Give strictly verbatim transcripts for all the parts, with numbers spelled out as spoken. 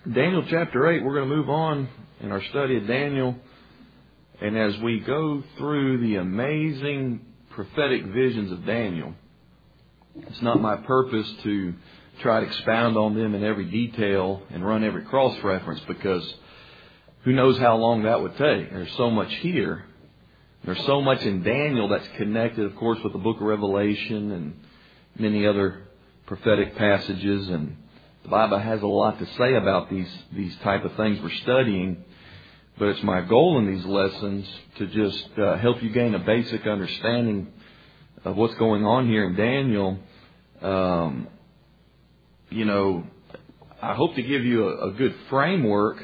Daniel chapter eight, we're going to move on in our study of Daniel. And as we go through the amazing prophetic visions of Daniel, it's not my purpose to try to expound on them in every detail and run every cross-reference, because who knows how long that would take. There's so much here. There's so much in Daniel that's connected, of course, with the book of Revelation and many other prophetic passages. And the Bible has a lot to say about these, these type of things we're studying. But it's my goal in these lessons to just uh, help you gain a basic understanding of what's going on here in Daniel. Um, you know, I hope to give you a, a good framework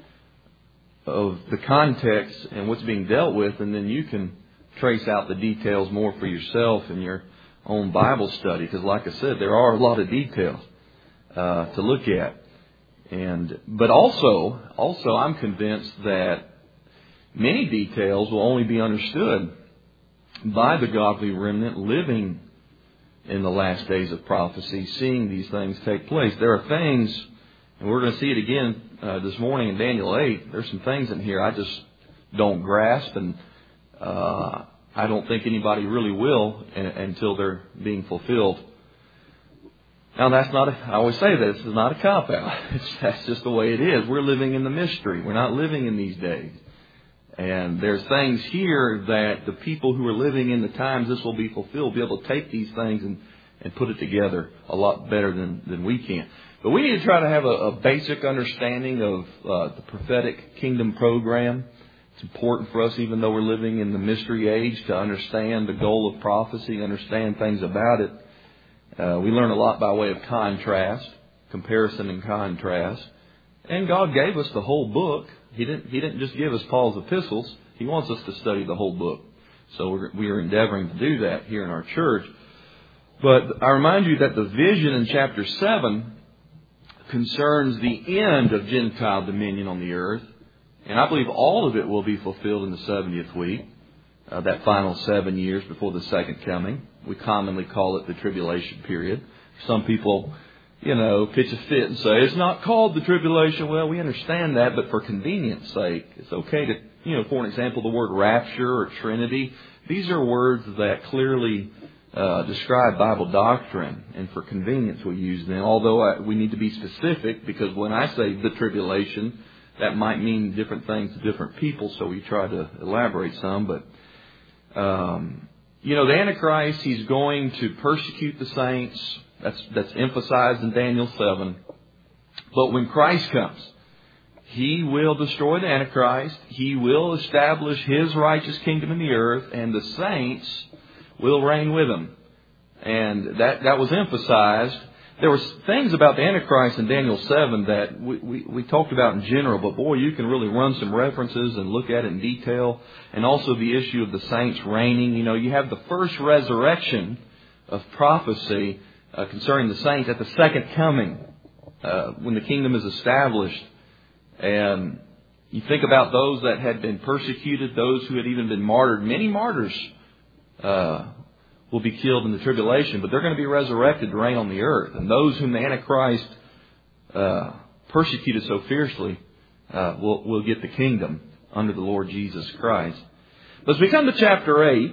of the context and what's being dealt with, and then you can trace out the details more for yourself in your own Bible study. Because like I said, there are a lot of details uh, to look at. And but also, also I'm convinced that many details will only be understood by the godly remnant living in the last days of prophecy, seeing these things take place. There are things, and we're going to see it again uh, this morning in Daniel eight. There's some things in here I just don't grasp, and uh, I don't think anybody really will in, until they're being fulfilled. Now, that's not a, I always say this is not a cop-out. It's, that's just the way it is. We're living in the mystery. We're not living in these days. And there's things here that the people who are living in the times this will be fulfilled will be able to take these things and, and put it together a lot better than, than we can. But we need to try to have a, a basic understanding of uh, the prophetic kingdom program. It's important for us, even though we're living in the mystery age, to understand the goal of prophecy, understand things about it. Uh, we learn a lot by way of contrast, comparison and contrast. And God gave us the whole book. He didn't, he didn't just give us Paul's epistles. He wants us to study the whole book. So we're, we are endeavoring to do that here in our church. But I remind you that the vision in chapter seven concerns the end of Gentile dominion on the earth. And I believe all of it will be fulfilled in the seventieth week, uh, that final seven years before the second coming. We commonly call it the tribulation period. Some people, you know, pitch a fit and say, it's not called the tribulation. Well, we understand that, but for convenience sake, it's okay to, you know, for an example, the word rapture or Trinity. These are words that clearly uh, describe Bible doctrine, and for convenience we use them. Although I, we need to be specific, because when I say the tribulation, that might mean different things to different people, so we try to elaborate some. But, um, you know, the Antichrist, he's going to persecute the saints. That's, that's emphasized in Daniel seven. But when Christ comes, He will destroy the Antichrist. He will establish His righteous kingdom in the earth, and the saints will reign with Him. And that, that was emphasized. There were things about the Antichrist in Daniel seven that we, we, we talked about in general, but boy, you can really run some references and look at it in detail. And also the issue of the saints reigning. You know, you have the first resurrection of prophecy uh, concerning the saints at the second coming, uh, when the kingdom is established. And you think about those that had been persecuted, those who had even been martyred. Many martyrs uh will be killed in the tribulation, but they're going to be resurrected to reign on the earth. And those whom the Antichrist uh, persecuted so fiercely uh, will, will get the kingdom under the Lord Jesus Christ. But as we come to chapter eight,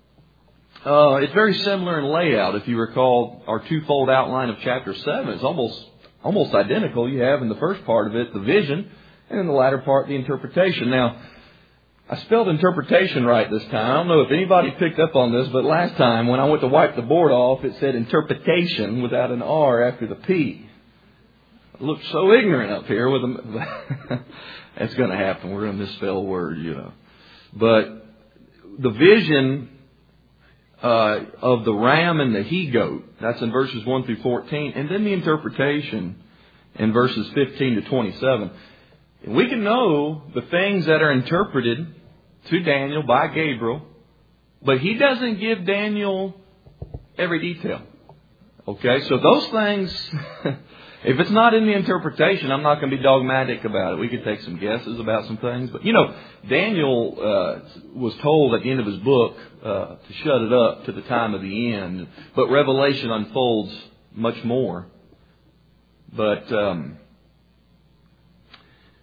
uh, it's very similar in layout. If you recall our twofold outline of chapter seven, it's almost almost identical. You have in the first part of it the vision, and in the latter part the interpretation. Now, I spelled interpretation right this time. I don't know if anybody picked up on this, but last time when I went to wipe the board off, it said interpretation without an R after the P. I looked so ignorant up here with a... That's going to happen. We're going to misspell words, you know. But the vision uh, of the ram and the he-goat, that's in verses one through fourteen. And then the interpretation in verses fifteen to twenty-seven. We can know the things that are interpreted to Daniel by Gabriel, but he doesn't give Daniel every detail. Okay, so those things, if it's not in the interpretation, I'm not going to be dogmatic about it. We could take some guesses about some things. But, you know, Daniel uh, was told at the end of his book uh, to shut it up to the time of the end. But Revelation unfolds much more. But... Um,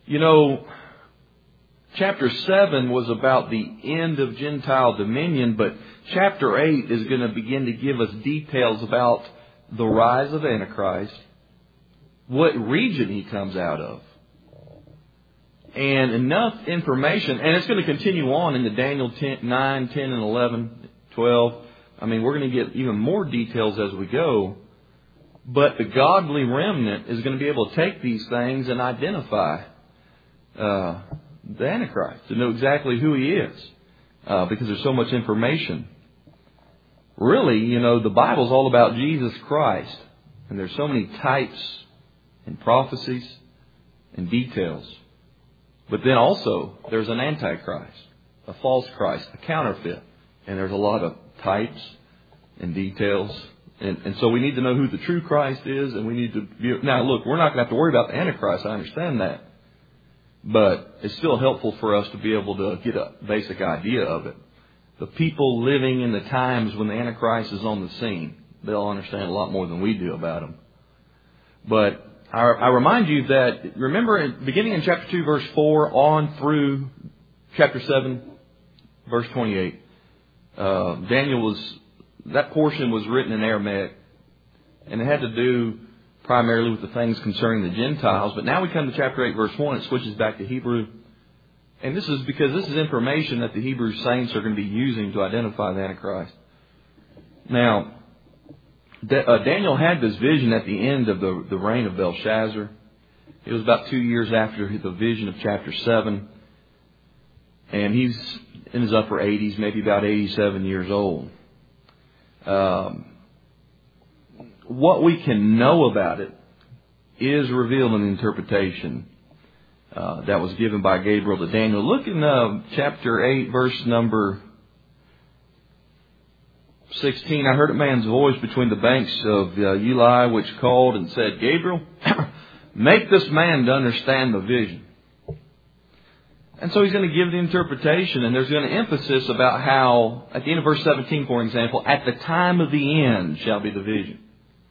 You know, chapter seven was about the end of Gentile dominion, but chapter eight is going to begin to give us details about the rise of Antichrist, what region he comes out of, and enough information. And it's going to continue on into Daniel nine, ten, and eleven, twelve. I mean, we're going to get even more details as we go. But the godly remnant is going to be able to take these things and identify uh, the Antichrist, to know exactly who he is, uh, because there's so much information. Really, you know, the Bible's all about Jesus Christ, and there's so many types and prophecies and details. But then also, there's an Antichrist, a false Christ, a counterfeit, and there's a lot of types and details. And, and so we need to know who the true Christ is, and we need to be, now look, we're not going to have to worry about the Antichrist, I understand that. But it's still helpful for us to be able to get a basic idea of it. The people living in the times when the Antichrist is on the scene, they'll understand a lot more than we do about him. But I, I remind you that, remember, beginning in chapter two, verse four, on through chapter seven, verse twenty-eight, uh, Daniel was, that portion was written in Aramaic, and it had to do primarily with the things concerning the Gentiles. But now we come to chapter eight, verse one, it switches back to Hebrew. And this is because this is information that the Hebrew saints are going to be using to identify the Antichrist. Now, Daniel had this vision at the end of the, the reign of Belshazzar. It was about two years after the vision of chapter seven. And he's in his upper eighties, maybe about eighty-seven years old. Um, what we can know about it is revealed in the interpretation uh, that was given by Gabriel to Daniel. Look in uh, chapter eight, verse number sixteen. I heard a man's voice between the banks of uh, Uli, which called and said, Gabriel, make this man to understand the vision. And so he's going to give the interpretation, and there's going to emphasis about how, at the end of verse seventeen, for example, at the time of the end shall be the vision.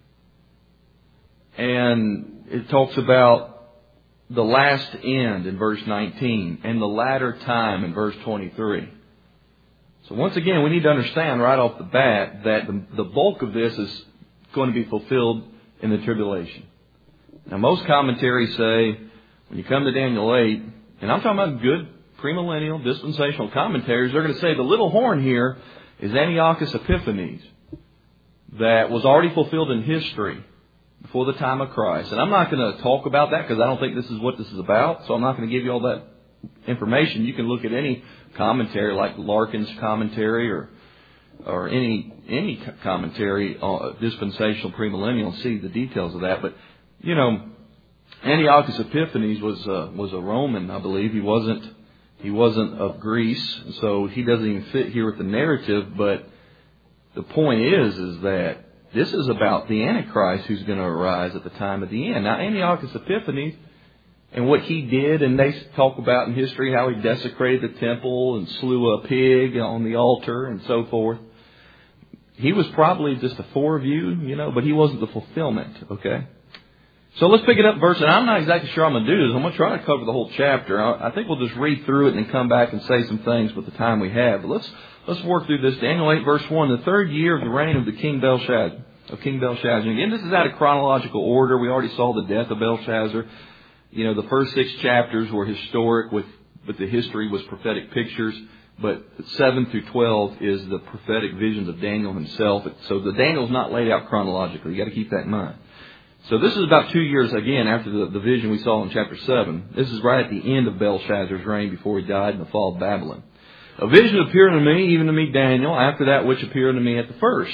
And it talks about the last end in verse nineteen, and the latter time in verse twenty-three. So once again, we need to understand right off the bat that the, the bulk of this is going to be fulfilled in the tribulation. Now, most commentaries say, when you come to Daniel eight, and I'm talking about good premillennial dispensational commentaries, they're going to say the little horn here is Antiochus Epiphanes, that was already fulfilled in history before the time of Christ. And I'm not going to talk about that because I don't think this is what this is about, so I'm not going to give you all that information. You can look at any commentary like Larkin's commentary or or any any commentary, uh, dispensational premillennial, and see the details of that. But, you know, Antiochus Epiphanes was uh, was a Roman, I believe. He wasn't he wasn't of Greece, so he doesn't even fit here with the narrative. But the point is, is that this is about the Antichrist who's going to arise at the time of the end. Now, Antiochus Epiphanes and what he did, and they talk about in history how he desecrated the temple and slew a pig on the altar and so forth. He was probably just a foreview, you know, but he wasn't the fulfillment, okay? So let's pick it up verse, and I'm not exactly sure I'm going to do this. I'm going to try to cover the whole chapter. I think we'll just read through it and then come back and say some things with the time we have. But let's let's work through this. Daniel eight, verse one, the third year of the reign of the king Belshazzar. Of King Belshazzar. And again, this is out of chronological order. We already saw the death of Belshazzar. You know, the first six chapters were historic, with but the history was prophetic pictures. But seven through twelve is the prophetic visions of Daniel himself. So the Daniel's not laid out chronologically. You've got to keep that in mind. So this is about two years, again, after the, the vision we saw in chapter seven. This is right at the end of Belshazzar's reign before he died in the fall of Babylon. A vision appeared unto me, even to me Daniel, after that which appeared unto me at the first.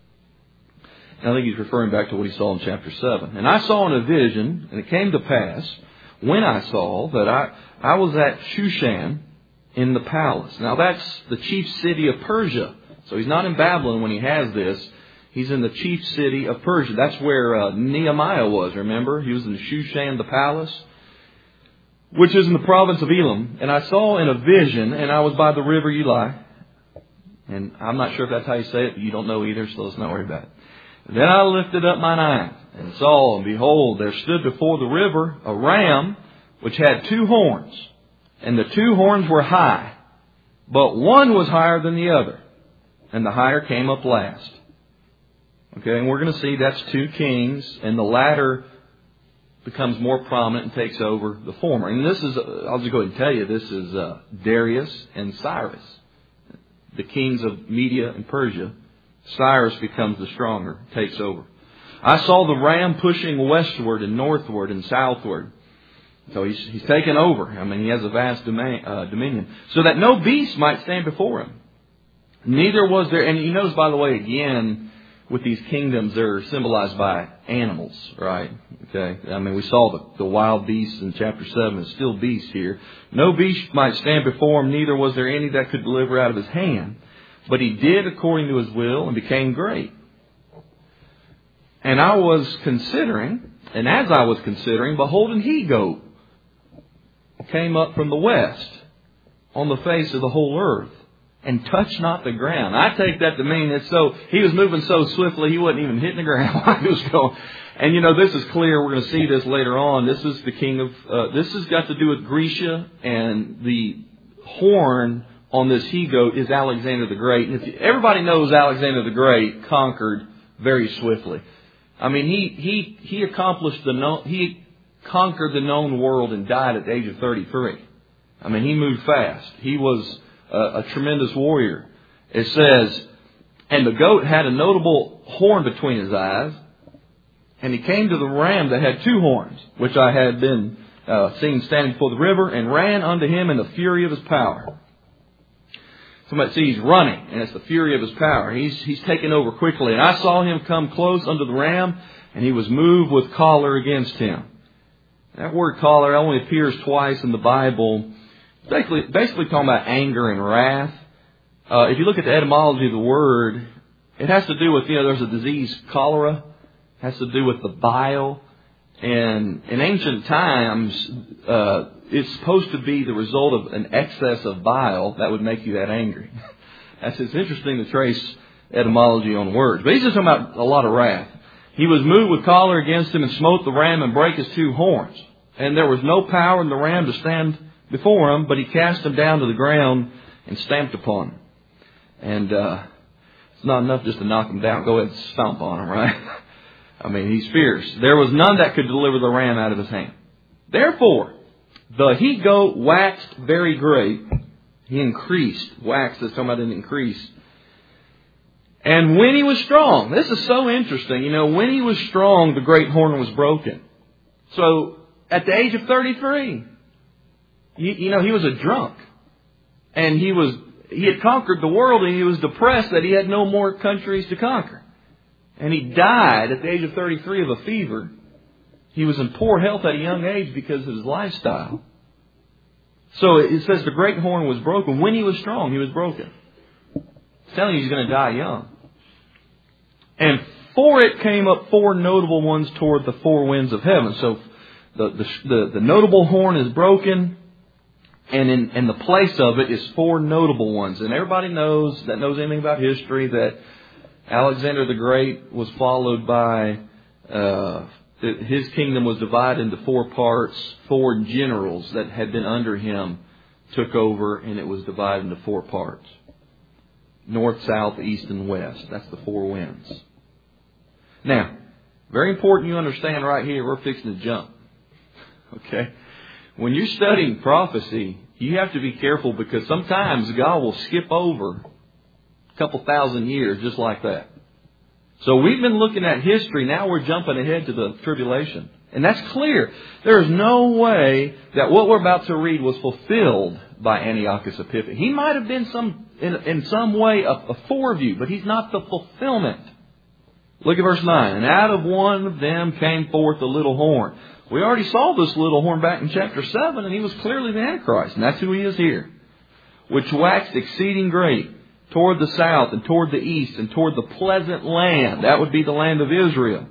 And I think he's referring back to what he saw in chapter seven. And I saw in a vision, and it came to pass, when I saw, that I, I was at Shushan in the palace. Now that's the chief city of Persia. So he's not in Babylon when he has this. He's in the chief city of Persia. That's where uh, Nehemiah was, remember? He was in Shushan, the palace, which is in the province of Elam. And I saw in a vision, and I was by the river Uli. And I'm not sure if that's how you say it, but you don't know either, so let's not worry about it. Then I lifted up mine eyes and saw, and behold, there stood before the river a ram which had two horns, and the two horns were high, but one was higher than the other, and the higher came up last. Okay, and we're going to see that's two kings, and the latter becomes more prominent and takes over the former. And this is, I'll just go ahead and tell you, this is uh, Darius and Cyrus, the kings of Media and Persia. Cyrus becomes the stronger, takes over. I saw the ram pushing westward and northward and southward. So he's, he's taken over. I mean, he has a vast domain, uh, dominion. So that no beast might stand before him. Neither was there, and you notice, by the way, again, with these kingdoms, they're symbolized by animals, right? Okay. I mean, we saw the, the wild beasts in chapter seven. It's still beasts here. No beast might stand before him, neither was there any that could deliver out of his hand. But he did according to his will and became great. And I was considering, and as I was considering, behold, an he-goat came up from the west on the face of the whole earth and touched not the ground. I take that to mean that so he was moving so swiftly he wasn't even hitting the ground while he was going. And you know, this is clear. We're going to see this later on. This is the king of, uh, this has got to do with Grecia, and the horn on this he-goat is Alexander the Great. And if you, everybody knows Alexander the Great conquered very swiftly. I mean, he he he accomplished the known, he conquered the known world and died at the age of thirty-three. I mean, he moved fast. He was a, a tremendous warrior. It says, and the goat had a notable horn between his eyes, and he came to the ram that had two horns, which I had been uh, seen standing before the river, and ran unto him in the fury of his power. Somebody see he's running, and it's the fury of his power. He's he's taken over quickly. And I saw him come close unto the ram, and he was moved with choler against him. That word choler only appears twice in the Bible. Basically, basically talking about anger and wrath. Uh, if you look at the etymology of the word, it has to do with, you know, there's a disease, cholera. It has to do with the bile. And in ancient times, uh, it's supposed to be the result of an excess of bile that would make you that angry. That's, it's interesting to trace etymology on words. But he's just talking about a lot of wrath. He was moved with choler against him and smote the ram and brake his two horns. And there was no power in the ram to stand before him, but he cast him down to the ground and stamped upon him. And uh, it's not enough just to knock him down. Go ahead and stomp on him, right? I mean, he's fierce. There was none that could deliver the ram out of his hand. Therefore, the he-goat waxed very great. He increased. Waxed is talking about an increase. And when he was strong, this is so interesting. You know, when he was strong, the great horn was broken. So, at the age of thirty-three, you, you know, he was a drunk. And he was, he had conquered the world, and he was depressed that he had no more countries to conquer. And he died at the age of thirty-three of a fever. He was in poor health at a young age because of his lifestyle. So it says the great horn was broken. When he was strong, he was broken. It's telling you he's going to die young. And for it came up four notable ones toward the four winds of heaven. So the the, the, the notable horn is broken. And in, in the place of it is four notable ones. And everybody knows, that knows anything about history, that Alexander the Great was followed by, uh, his kingdom was divided into four parts. Four generals that had been under him took over, and it was divided into four parts. North, south, east, and west. That's the four winds. Now, very important you understand right here, we're fixing to jump. Okay? When you're studying prophecy, you have to be careful because sometimes God will skip over a couple thousand years just like that. So we've been looking at history. Now we're jumping ahead to the tribulation. And that's clear. There is no way that what we're about to read was fulfilled by Antiochus Epiphanes. He might have been some in, in some way a, a foreview, but he's not the fulfillment. Look at verse nine. And out of one of them came forth a little horn. We already saw this little horn back in chapter seven, and he was clearly the Antichrist. And that's who he is here. Which waxed exceeding great toward the south and toward the east and toward the pleasant land. That would be the land of Israel.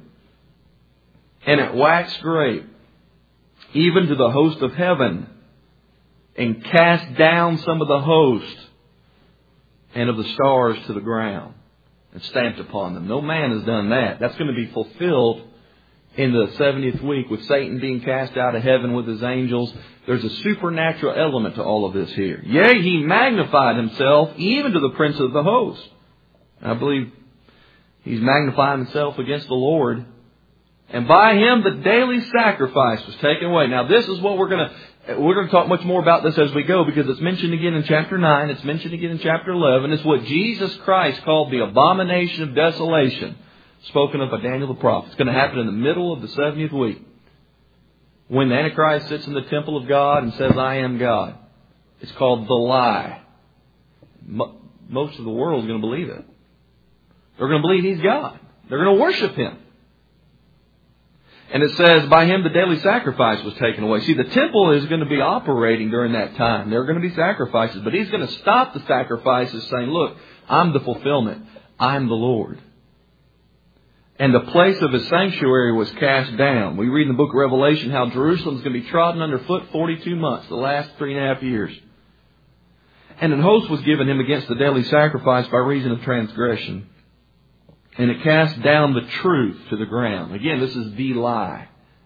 And it waxed great, even to the host of heaven, and cast down some of the host and of the stars to the ground, and stamped upon them. No man has done that. That's going to be fulfilled in the seventieth week, with Satan being cast out of heaven with his angels. There's a supernatural element to all of this here. Yea, he magnified himself even to the prince of the host. I believe he's magnifying himself against the Lord. And by him the daily sacrifice was taken away. Now this is what we're going to, we're going to talk much more about this as we go, because it's mentioned again in chapter nine. It's mentioned again in chapter eleven. It's what Jesus Christ called the abomination of desolation, spoken of by Daniel the prophet. It's going to happen in the middle of the seventieth week, when the Antichrist sits in the temple of God and says, I am God. It's called the lie. Most of the world is going to believe it. They're going to believe he's God. They're going to worship him. And it says, by him the daily sacrifice was taken away. See, the temple is going to be operating during that time. There are going to be sacrifices. But he's going to stop the sacrifices, saying, look, I'm the fulfillment. I'm the Lord. And the place of his sanctuary was cast down. We read in the book of Revelation how Jerusalem is going to be trodden underfoot forty-two months, the last three and a half years. And an host was given him against the daily sacrifice by reason of transgression. And it cast down the truth to the ground. Again, this is the lie.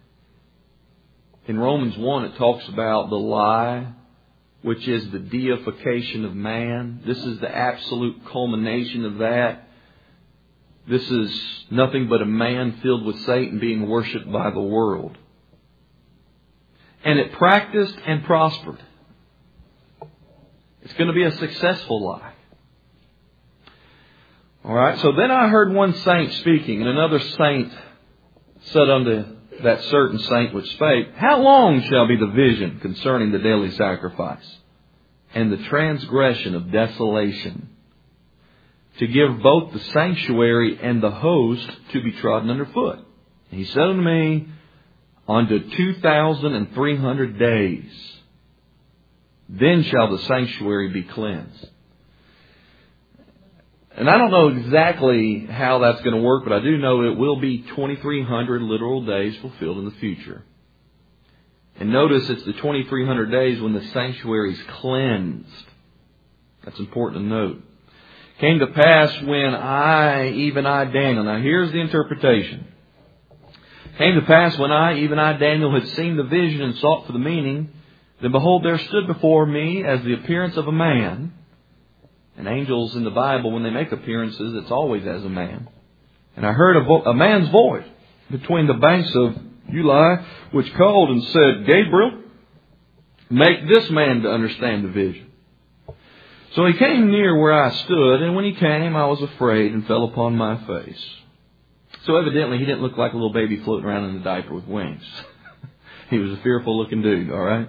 In Romans one, it talks about the lie, which is the deification of man. This is the absolute culmination of that. This is nothing but a man filled with Satan being worshipped by the world. And it practiced and prospered. It's going to be a successful lie. All right, so then I heard one saint speaking, and another saint said unto that certain saint which spake, how long shall be the vision concerning the daily sacrifice and the transgression of desolation, to give both the sanctuary and the host to be trodden under foot? And he said unto me, unto two thousand and three hundred days, then shall the sanctuary be cleansed. And I don't know exactly how that's going to work, but I do know it will be twenty-three hundred literal days fulfilled in the future. And notice it's the twenty-three hundred days when the sanctuary is cleansed. That's important to note. Came to pass when I, even I, Daniel. Now here's the interpretation. Came to pass when I, even I, Daniel, had seen the vision and sought for the meaning, then behold, there stood before me as the appearance of a man. And angels in the Bible, when they make appearances, it's always as a man. And I heard a, vo- a man's voice between the banks of Ulai, which called and said, Gabriel, make this man to understand the vision. So he came near where I stood, and when he came, I was afraid and fell upon my face. So evidently, he didn't look like a little baby floating around in a diaper with wings. He was a fearful looking dude, all right?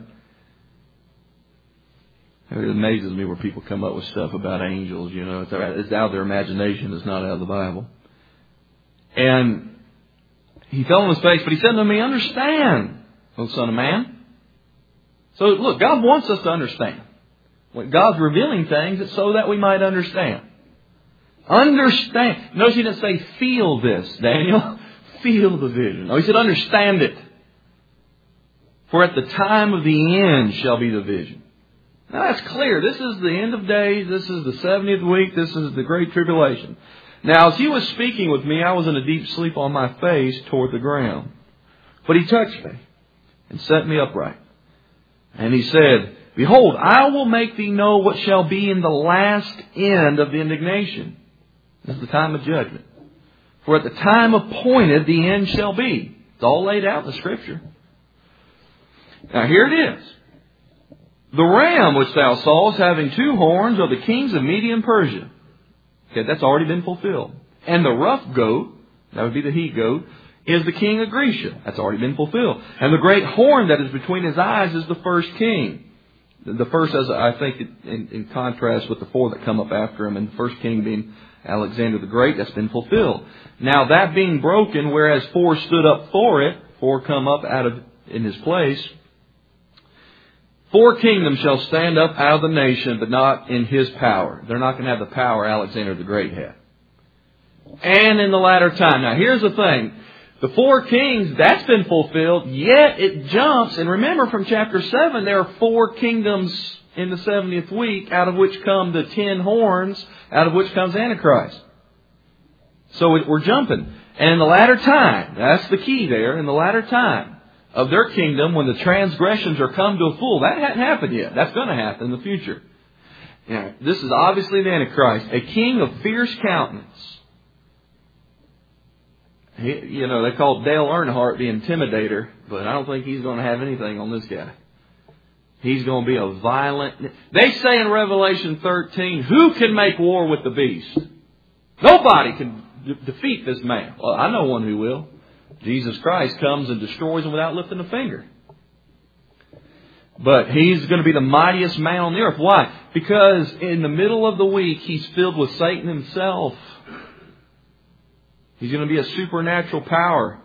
It amazes me where people come up with stuff about angels, you know. It's out of their imagination. It's not out of the Bible. And he fell on his face, but he said to me, understand, O Son of Man. So look, God wants us to understand. When God's revealing things, it's so that we might understand. Understand. Notice he didn't say feel this, Daniel. Feel the vision. No, he said understand it. For at the time of the end shall be the vision. Now that's clear. This is the end of days. This is the seventieth week. This is the great tribulation. Now as he was speaking with me, I was in a deep sleep on my face toward the ground. But he touched me and set me upright. And he said, behold, I will make thee know what shall be in the last end of the indignation. This is the time of judgment. For at the time appointed the end shall be. It's all laid out in the Scripture. Now here it is. The ram which thou sawest having two horns are the kings of Media and Persia. Okay, that's already been fulfilled. And the rough goat, that would be the he goat, is the king of Grecia. That's already been fulfilled. And the great horn that is between his eyes is the first king. The first, as I think, in, in contrast with the four that come up after him, and the first king being Alexander the Great, that's been fulfilled. Now that being broken, whereas four stood up for it, four come up out of in his place. Four kingdoms shall stand up out of the nation, but not in his power. They're not going to have the power Alexander the Great had. And in the latter time. Now here's the thing. The four kings, that's been fulfilled, yet it jumps. And remember from chapter seven, there are four kingdoms in the seventieth week, out of which come the ten horns, out of which comes Antichrist. So we're jumping. And in the latter time, that's the key there, in the latter time of their kingdom, when the transgressions are come to a full, that hadn't happened yet. That's going to happen in the future. Now, this is obviously the Antichrist, a king of fierce countenance. He, you know, they call Dale Earnhardt the Intimidator, but I don't think he's going to have anything on this guy. He's going to be a violent... They say in Revelation thirteen, who can make war with the beast? Nobody can de- defeat this man. Well, I know one who will. Jesus Christ comes and destroys him without lifting a finger. But he's going to be the mightiest man on the earth. Why? Because in the middle of the week, he's filled with Satan himself. He's going to be a supernatural power.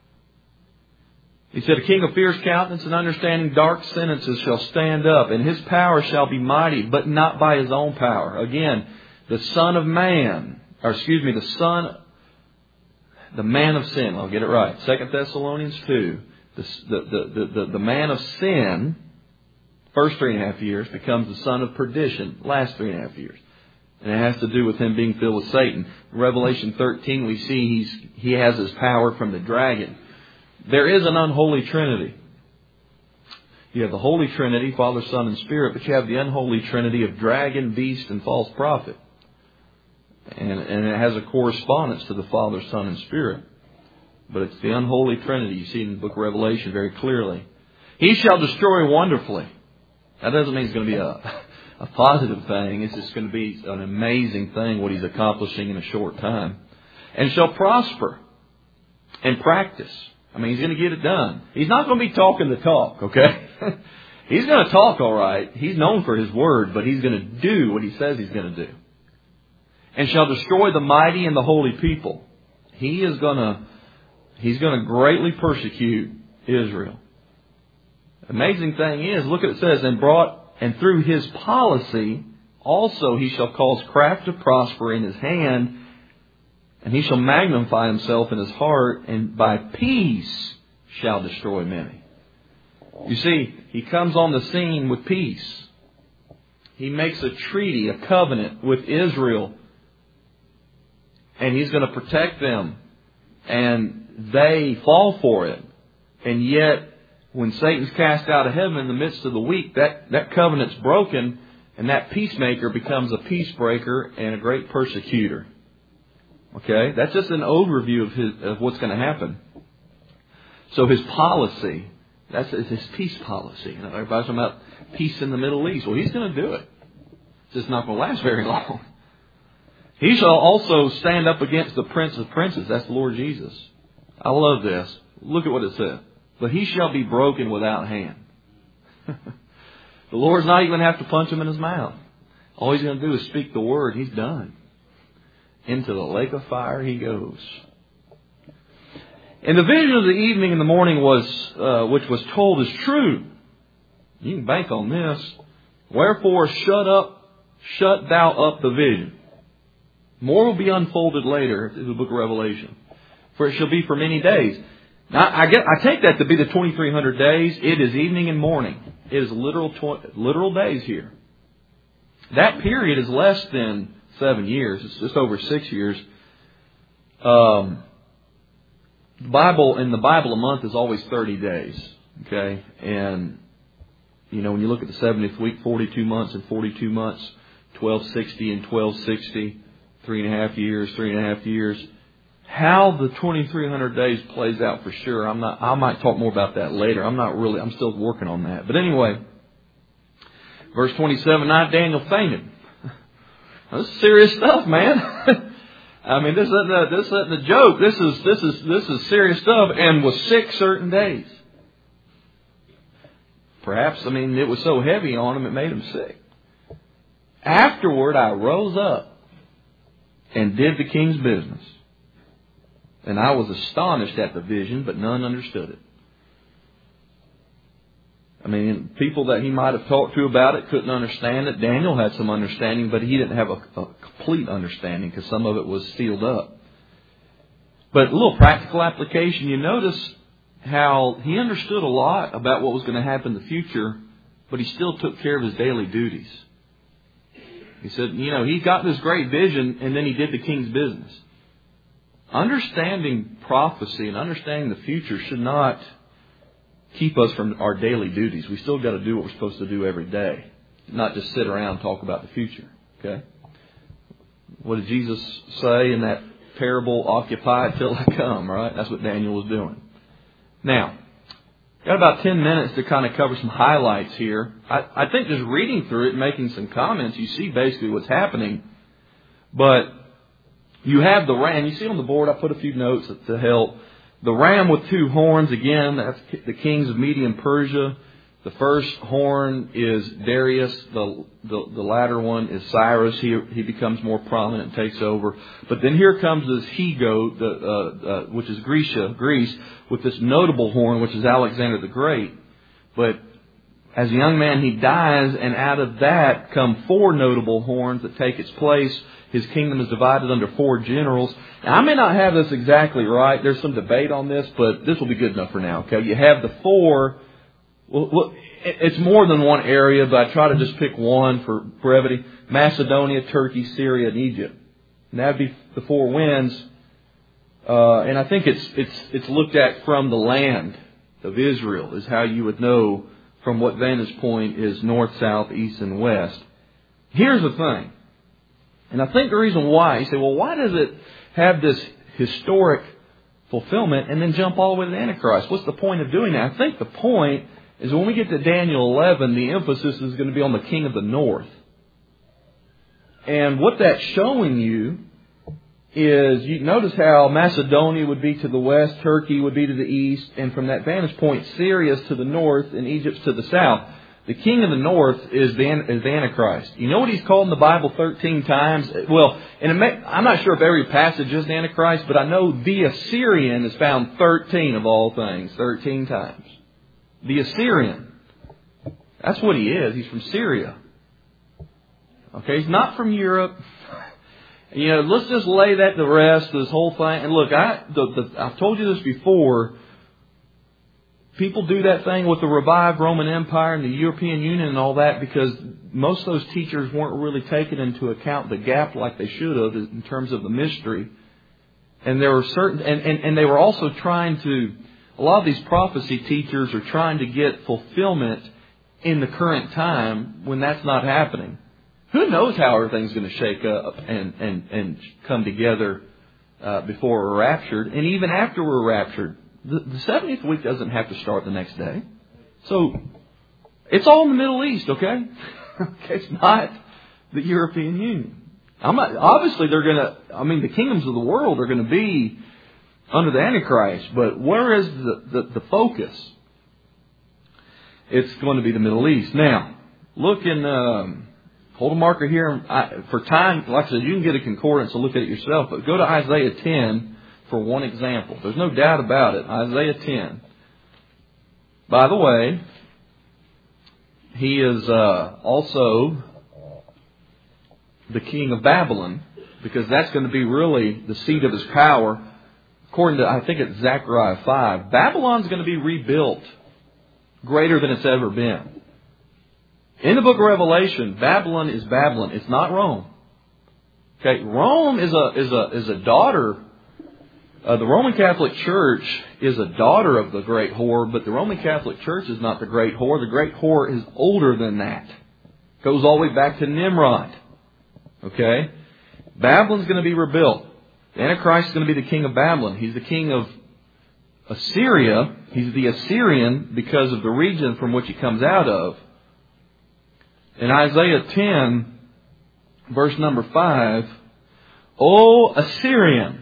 He said, a king of fierce countenance and understanding dark sentences shall stand up, and his power shall be mighty, but not by his own power. Again, the Son of Man, or excuse me, the Son, the man of sin. I'll get it right. Second Thessalonians two. The, the, the, the, the man of sin, first three and a half years, becomes the son of perdition, last three and a half years. And it has to do with him being filled with Satan. In Revelation thirteen, we see he's, he has his power from the dragon. There is an unholy trinity. You have the Holy Trinity, Father, Son, and Spirit, but you have the unholy trinity of dragon, beast, and false prophet. And, and it has a correspondence to the Father, Son, and Spirit. But it's the unholy trinity. You see it in the book of Revelation very clearly. He shall destroy wonderfully. That doesn't mean it's going to be a, a positive thing. It's just going to be an amazing thing what he's accomplishing in a short time. And shall prosper and practice. I mean, he's going to get it done. He's not going to be talking the talk, okay? He's going to talk all right. He's known for his word, but he's going to do what he says he's going to do. And shall destroy the mighty and the holy people. He is going to, he's going to greatly persecute Israel. Amazing thing is, look at it says, and brought, and through his policy, also he shall cause craft to prosper in his hand, and he shall magnify himself in his heart, and by peace shall destroy many. You see, he comes on the scene with peace. He makes a treaty, a covenant with Israel, and he's going to protect them, and they fall for it. And yet, when Satan's cast out of heaven in the midst of the week, that, that covenant's broken, and that peacemaker becomes a peace breaker and a great persecutor. Okay? That's just an overview of his, of what's going to happen. So his policy, that's his peace policy. You know, everybody's talking about peace in the Middle East. Well, he's going to do it. It's just not going to last very long. He shall also stand up against the Prince of Princes. That's the Lord Jesus. I love this. Look at what it says. But he shall be broken without hand. The Lord's not even going to have to punch him in his mouth. All he's going to do is speak the word. He's done. Into the lake of fire he goes. And the vision of the evening and the morning was, uh, which was told is true. You can bank on this. Wherefore shut up, shut thou up the vision. More will be unfolded later in the book of Revelation. For it shall be for many days. Now, I get, I take that to be the twenty-three hundred days. It is evening and morning. It is literal, tw- literal days here. That period is less than seven years. It's just over six years. Um, the Bible, in the Bible, a month is always thirty days. Okay? And, you know, when you look at the seventieth week, forty-two months and forty-two months, twelve sixty and twelve sixty, three and a half years, three and a half years. How the twenty-three hundred days plays out for sure, I'm not, I might talk more about that later. I'm not really, I'm still working on that. But anyway, verse twenty-seven, now Daniel fainted. This is serious stuff, man. I mean, this isn't a, this isn't a joke. This is, this is, this is serious stuff, and was sick certain days. Perhaps, I mean, it was so heavy on him, it made him sick. Afterward, I rose up and did the king's business. And I was astonished at the vision, but none understood it. I mean, people that he might have talked to about it couldn't understand it. Daniel had some understanding, but he didn't have a, a complete understanding because some of it was sealed up. But a little practical application, you notice how he understood a lot about what was going to happen in the future, but he still took care of his daily duties. He said, you know, he got this great vision and then he did the king's business. understanding prophecy and understanding the future should not keep us from our daily duties. We still got to do what we're supposed to do every day, not just sit around and talk about the future. Okay? What did Jesus say in that parable? Occupy till I come, right? That's what Daniel was doing. Now, got about ten minutes to kind of cover some highlights here. I, I think just reading through it and making some comments, you see basically what's happening. But you have the ram. You see on the board, I put a few notes to help. The ram with two horns, again, that's the kings of Media and Persia. The first horn is Darius. The, the, the latter one is Cyrus. He, he becomes more prominent and takes over. But then here comes this he-goat, the, uh, uh, which is Grecia, Greece, with this notable horn, which is Alexander the Great. But as a young man, he dies, and out of that come four notable horns that take its place. His kingdom is divided under four generals. Now, I may not have this exactly right. There's some debate on this, but this will be good enough for now. Okay, you have the four. Well, it's more than one area, but I try to just pick one for brevity. Macedonia, Turkey, Syria, and Egypt. And that would be the four winds. Uh, and I think it's it's it's looked at from the land of Israel is how you would know from what vantage point is north, south, east, and west. Here's the thing. And I think the reason why, you say, well, why does it have this historic fulfillment and then jump all the way to the Antichrist? What's the point of doing that? I think the point is when we get to Daniel eleven, the emphasis is going to be on the king of the north. And what that's showing you is, you notice how Macedonia would be to the west, Turkey would be to the east, and from that vantage point, Syria is to the north and Egypt's to the south. The king of the north is the, is the Antichrist. You know what he's called in the Bible thirteen times? Well, and it may, I'm not sure if every passage is the Antichrist, but I know the Assyrian is found thirteen of all things, thirteen times. The Assyrian. That's what he is. He's from Syria. Okay, he's not from Europe. You know, let's just lay that to rest, this whole thing. And look, I, the, the, I've told you this before. People do that thing with the revived Roman Empire and the European Union and all that because most of those teachers weren't really taking into account the gap like they should have in terms of the mystery. And there were certain, and, and, and they were also trying to, a lot of these prophecy teachers are trying to get fulfillment in the current time when that's not happening. Who knows how everything's going to shake up and, and, and come together uh, before we're raptured and even after we're raptured. The, the seventieth week doesn't have to start the next day. So it's all in the Middle East, okay? Okay, it's not the European Union. I'm not, obviously, they're going to, I mean, the kingdoms of the world are going to be under the Antichrist. But where is the, the, the focus? It's going to be the Middle East. Now, look in, um, hold a marker here. I, for time, like I said, you can get a concordance and look at it yourself. But go to Isaiah ten. For one example. There's no doubt about it. Isaiah ten. By the way, he is uh, also the king of Babylon, because that's going to be really the seat of his power. According to, I think it's Zechariah five, Babylon's going to be rebuilt greater than it's ever been. In the book of Revelation, Babylon is Babylon. It's not Rome. Okay, Rome is a is a is a daughter. Uh, the Roman Catholic Church is a daughter of the great whore, but the Roman Catholic Church is not the great whore. The great whore is older than that. Goes all the way back to Nimrod. Okay? Babylon's going to be rebuilt. The Antichrist is going to be the king of Babylon. He's the king of Assyria. He's the Assyrian because of the region from which he comes out of. In Isaiah ten, verse number five, O Assyrian,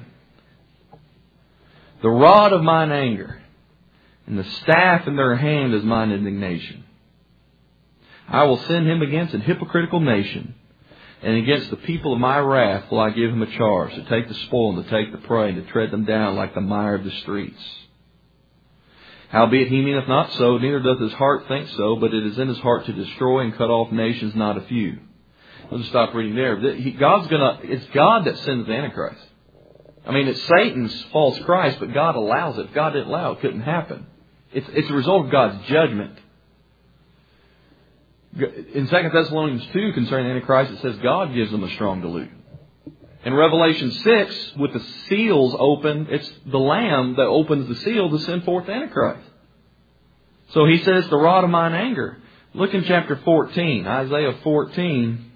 the rod of mine anger, and the staff in their hand is mine indignation. I will send him against an hypocritical nation, and against the people of my wrath will I give him a charge, to take the spoil and to take the prey, and to tread them down like the mire of the streets. Howbeit he meaneth not so, neither doth his heart think so, but it is in his heart to destroy and cut off nations, not a few. I'll just stop reading there. God's gonna, it's God that sends the Antichrist. I mean, it's Satan's false Christ, but God allows it. If God didn't allow it, it couldn't happen. It's, it's a result of God's judgment. In Second Thessalonians two, concerning the Antichrist, it says God gives them a strong delusion. In Revelation six, with the seals open, it's the Lamb that opens the seal to send forth the Antichrist. So he says, the rod of mine anger. Look in chapter fourteen, Isaiah fourteen.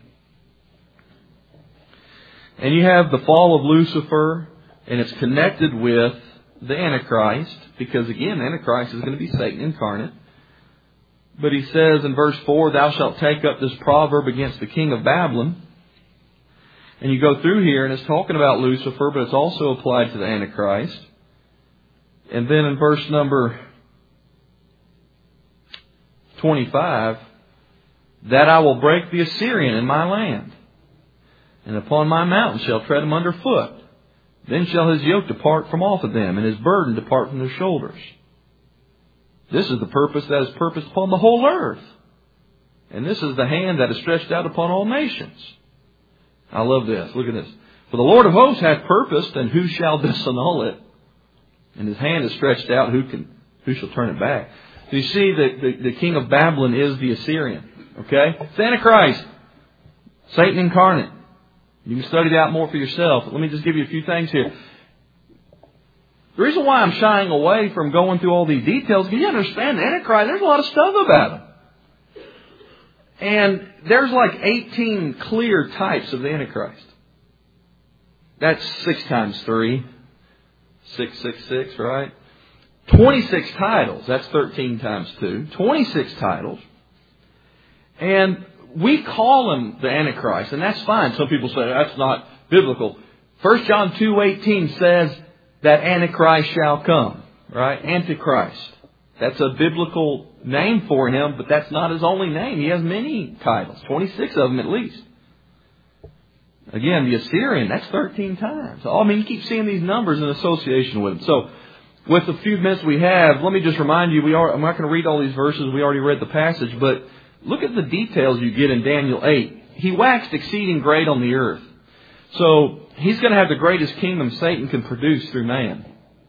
And you have the fall of Lucifer, and it's connected with the Antichrist, because again, the Antichrist is going to be Satan incarnate. But he says in verse four, thou shalt take up this proverb against the king of Babylon. And you go through here, and it's talking about Lucifer, but it's also applied to the Antichrist. And then in verse number twenty-five, that I will break the Assyrian in my land, and upon my mountain shall tread him under foot. Then shall his yoke depart from off of them, and his burden depart from their shoulders. This is the purpose that is purposed upon the whole earth. And this is the hand that is stretched out upon all nations. I love this. Look at this. For the Lord of hosts hath purposed, and who shall disannul it? And his hand is stretched out, who can, who shall turn it back? So you see that the, the king of Babylon is the Assyrian. Okay? It's Antichrist. Satan incarnate. You can study that more for yourself. Let me just give you a few things here. The reason why I'm shying away from going through all these details is you understand the Antichrist, there's a lot of stuff about him. And there's like eighteen clear types of the Antichrist. That's six times three. Six, six, six, right? twenty-six titles. That's thirteen times two. twenty-six titles. And we call him the Antichrist, and that's fine. Some people say that's not biblical. First John two eighteen says that Antichrist shall come. Right? Antichrist. That's a biblical name for him, but that's not his only name. He has many titles. twenty-six of them at least. Again, the Assyrian, that's thirteen times. I mean, you keep seeing these numbers in association with him. So, with the few minutes we have, let me just remind you, we are, I'm not going to read all these verses. We already read the passage, but look at the details you get in Daniel eight. He waxed exceeding great on the earth. So, he's going to have the greatest kingdom Satan can produce through man.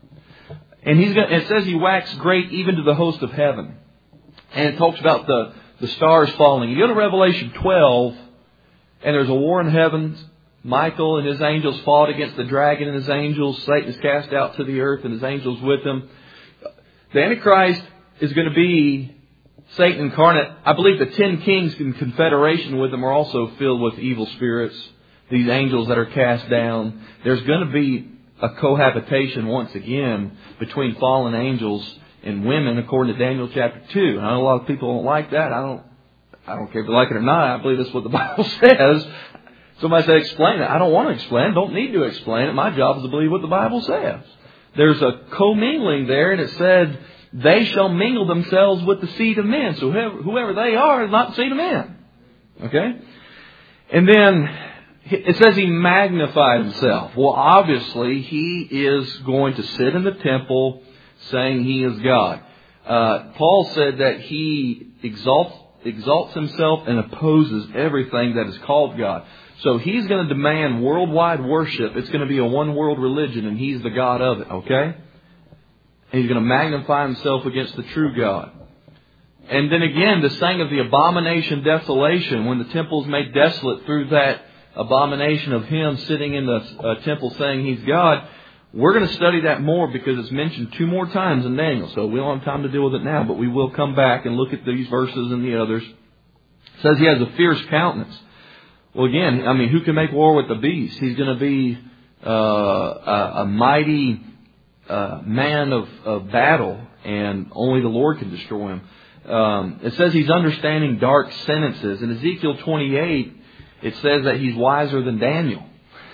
And he's going to, it says he waxed great even to the host of heaven. And it talks about the, the stars falling. You go to Revelation twelve, and there's a war in heaven. Michael and his angels fought against the dragon and his angels. Satan is cast out to the earth and his angels with him. The Antichrist is going to be Satan incarnate. I believe the ten kings in confederation with him are also filled with evil spirits. These angels that are cast down. There's going to be a cohabitation once again between fallen angels and women, according to Daniel chapter two. And I know a lot of people don't like that. I don't. I don't care if you like it or not. I believe that's what the Bible says. Somebody say, explain it. I don't want to explain it. Don't need to explain it. My job is to believe what the Bible says. There's a commingling there, and it said, they shall mingle themselves with the seed of men. So whoever, whoever they are is not the seed of men. Okay? And then it says he magnified himself. Well, obviously, he is going to sit in the temple saying he is God. Uh, Paul said that he exalts exalts himself and opposes everything that is called God. So he's going to demand worldwide worship. It's going to be a one world religion, and he's the God of it, okay? And he's going to magnify himself against the true God. And then again, the saying of the abomination desolation, when the temple is made desolate through that abomination of him sitting in the uh, temple saying he's God. We're going to study that more because it's mentioned two more times in Daniel. So we don't have time to deal with it now, but we will come back and look at these verses and the others. It says he has a fierce countenance. Well, again, I mean, who can make war with the beast? He's going to be uh, a, a mighty uh, man of, of battle, and only the Lord can destroy him. Um, it says he's understanding dark sentences. In Ezekiel twenty-eight, it says that he's wiser than Daniel.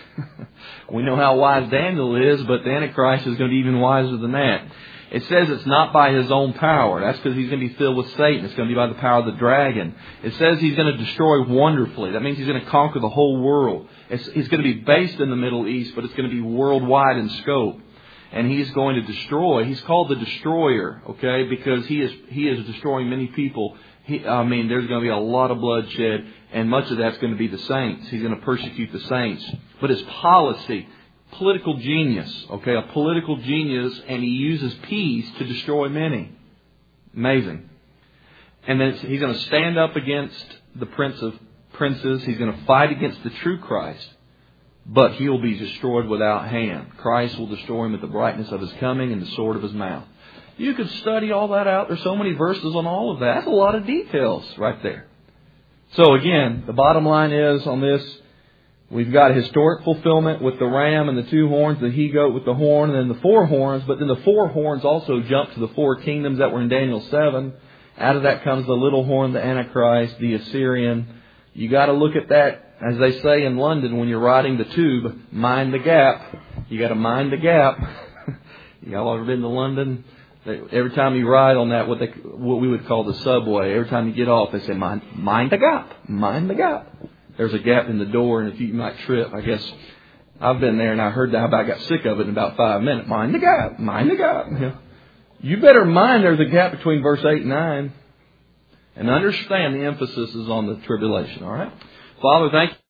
We know how wise Daniel is, but the Antichrist is going to be even wiser than that. It says it's not by his own power. That's because he's going to be filled with Satan. It's going to be by the power of the dragon. It says he's going to destroy wonderfully. That means he's going to conquer the whole world. It's, he's going to be based in the Middle East, but it's going to be worldwide in scope. And he's going to destroy. He's called the destroyer, okay, because he is he is destroying many people. He, I mean, there's going to be a lot of bloodshed, and much of that's going to be the saints. He's going to persecute the saints. But his policy, political genius, okay, a political genius, and he uses peace to destroy many. Amazing. And then he's going to stand up against the prince of princes. He's going to fight against the true Christ. but he will be destroyed without hand. Christ will destroy him with the brightness of his coming and the sword of his mouth. You could study all that out. There's so many verses on all of that. That's a lot of details right there. So again, the bottom line is on this, we've got historic fulfillment with the ram and the two horns, the he-goat with the horn, and then the four horns. But then the four horns also jump to the four kingdoms that were in Daniel seven. Out of that comes the little horn, the Antichrist, the Assyrian. You got to look at that, as they say in London when you're riding the tube, mind the gap. You got to mind the gap. Y'all ever been to London? Every time you ride on that, what they what we would call the subway, every time you get off, they say, mind, mind the gap, mind the gap. There's a gap in the door, and if you might trip, I guess I've been there, and I heard that, but I got sick of it in about five minutes. Mind the gap, mind the gap. You better mind there's a gap between verse eight and nine, and understand the emphasis is on the tribulation, all right? Father, thank you.